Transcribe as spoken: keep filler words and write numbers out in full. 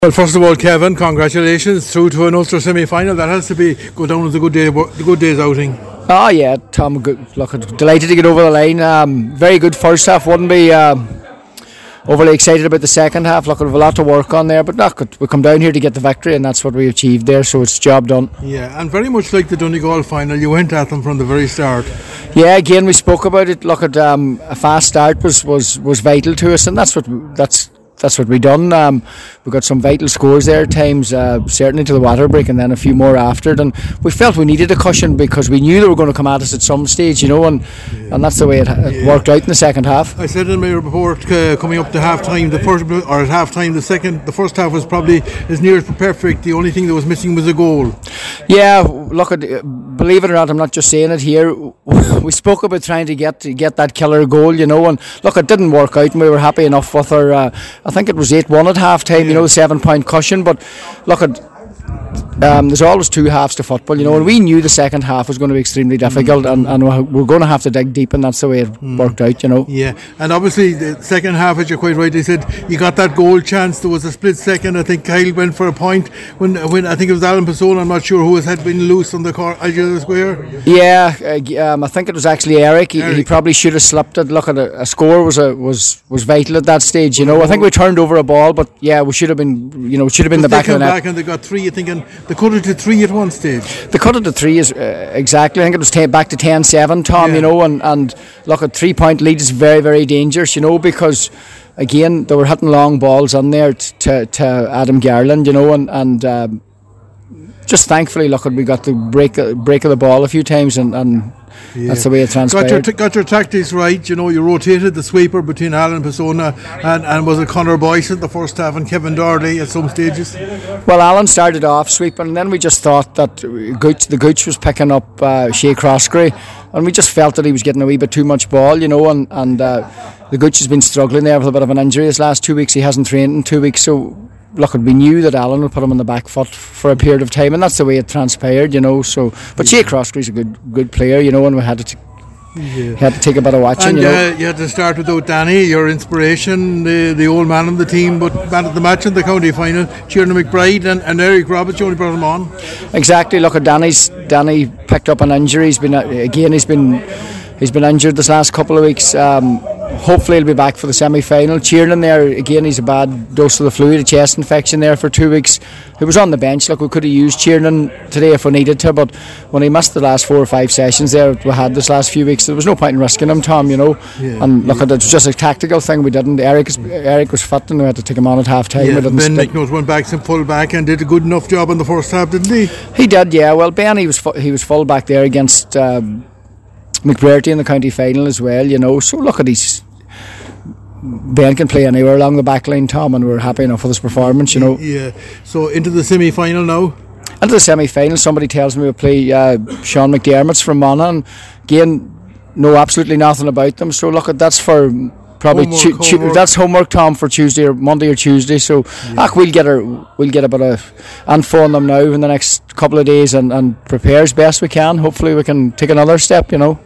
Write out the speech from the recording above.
Well, first of all, Kevin, congratulations through to an Ulster semi-final. That has to be go down as a good day, a good day's outing. Oh yeah, Tom, good, look, delighted to get over the line. Um, very good first half. Wouldn't be um, overly excited about the second half. Look, we have a lot to work on there, but look, we come down here to get the victory, and that's what we achieved there. So it's job done. Yeah, and very much like the Donegal final, you went at them from the very start. Yeah, again, we spoke about it. Look, at um, a fast start was, was, was vital to us, and that's what that's. That's what we done. Um, we got some vital scores there at times, uh, certainly to the water break, and then a few more after it. And we felt we needed a cushion because we knew they were going to come at us at some stage, you know, and yeah. and that's the way it, it yeah. worked out in the second half. I said in my report uh, coming up to half time, the first or at half time, the second, the first half was probably as near as perfect. The only thing that was missing was a goal. Yeah, look, at, believe it or not, I'm not just saying it here. We spoke about trying to get to get that killer goal, you know, and look, it didn't work out, and we were happy enough with our. Uh, I think it was eight one at half time, yeah. you know, seven point cushion, but look at um, there's always two halves to football, you know, and we knew the second half was going to be extremely difficult, mm. and, and we're going to have to dig deep, and that's the way it mm. worked out, you know. Yeah, and obviously the second half, as you're quite right, they said you got that goal chance. There was a split second. I think Kyle went for a point when when I think it was Alan Passon. I'm not sure who has had been loose on the car edge of the square. Yeah, uh, um, I think it was actually Eric. He, Eric. he probably should have slipped it. Look, at a, a score was a, was was vital at that stage, you know. I think we turned over a ball, but yeah, we should have been, you know, should have been the back of the net. Back and they got three. You thinking they cut it to three at one stage. They cut it to three is uh, exactly. I think it was ten, back to ten seven, Tom. Yeah. You know, and, and look, a three point lead is very very dangerous. You know, because again they were hitting long balls on there t- to to Adam Garland. You know, and and um, just thankfully, look, we got the break break of the ball a few times, and. and Yeah. That's the way it transpired. Got your, t- got your tactics right. You know, you rotated the sweeper between Alan Pasona and, and was it Conor Boyce at the first half and Kevin Doherty at some stages? Well, Alan started off sweeping, and then we just thought that Gooch, the Gooch was picking up uh, Shea Croskery, and we just felt that he was getting a wee bit too much ball, you know, and, and uh, the Gooch has been struggling there with a bit of an injury this last two weeks. He hasn't trained in two weeks, so look, we knew that Alan would put him on the back foot for a period of time, and that's the way it transpired, you know. So, but yeah. Shea Croskery's a good, good player, you know, and we had to, t- yeah. had to take a bit of watching. And you know, uh, you had to start without Danny, your inspiration, the the old man on the team, but man at the match in the county final, Tiernan McBride and, and Eric Roberts. You only brought him on. Exactly. Look at Danny's. Danny picked up an injury. He's been again. He's been. He's been injured this last couple of weeks. Um, hopefully he'll be back for the semi-final. Tiernan there, again, he's a bad dose of the flu, a chest infection there for two weeks. He was on the bench. Look, we could have used Tiernan today if we needed to, but when he missed the last four or five sessions there we had this last few weeks, there was no point in risking him, Tom, you know. Yeah, and look, yeah. it was just a tactical thing. We didn't. Eric, is, Eric was fit, and we had to take him on at half time. Yeah, Ben Nicknose went back some full back and did a good enough job in the first half, didn't he? He did, yeah. Well, Ben, he was fu- he was full back there against Um, McBrearty in the county final as well, you know. So look at these. Ben can play anywhere along the back line, Tom, and we're happy enough with his performance, you know. Yeah. So into the semi-final now. Into the semi-final, somebody tells me we play uh, Sean McDermott's from Monaghan. Again, know absolutely nothing about them. So look at that's for probably homework, tu- tu- homework. That's homework, Tom, for Tuesday or Monday or Tuesday. So yeah. ach, we'll get our we'll get a bit of info on them now in the next couple of days and, and prepare as best we can. Hopefully we can take another step, you know.